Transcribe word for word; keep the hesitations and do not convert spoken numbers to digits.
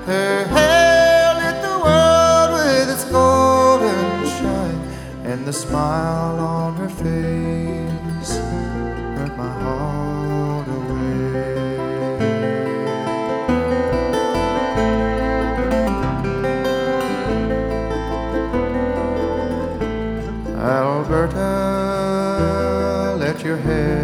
Her hair lit the world with its golden shine, and the smile on her face hurt my heart away. Alberta, let your hair